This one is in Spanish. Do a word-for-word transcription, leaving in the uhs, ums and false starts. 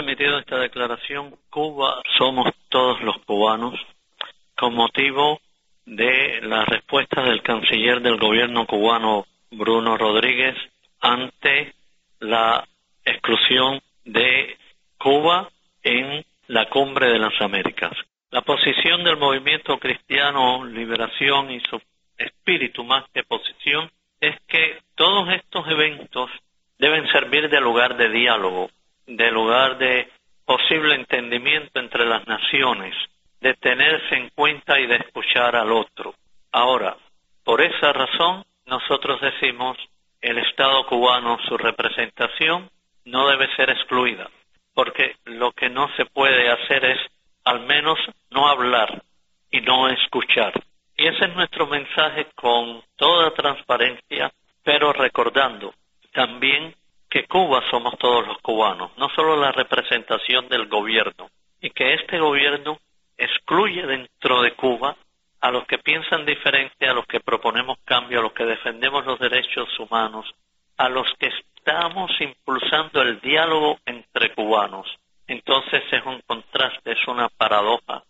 emitido esta declaración, Cuba somos todos los cubanos, con motivo de las respuestas del canciller del gobierno cubano, Bruno Rodríguez, ante la exclusión de Cuba en la Cumbre de las Américas. La posición del Movimiento Cristiano Liberación y su espíritu más que posición es que todos estos eventos deben servir de lugar de diálogo, de lugar de posible entendimiento entre las naciones, de tenerse en cuenta y de escuchar al otro. Ahora, por esa razón, nosotros decimos el Estado cubano, su representación, no debe ser excluida, porque lo que no se puede hacer es, al menos, no hablar y no escuchar. Y ese es nuestro mensaje con toda transparencia, pero recordando también que Cuba somos todos los cubanos, no solo la representación del gobierno, y que este gobierno excluye dentro de Cuba a los que piensan diferente, a los que proponemos cambio, a los que defendemos los derechos humanos, a los que estamos impulsando el diálogo entre cubanos. Entonces es un contraste, es una paradoja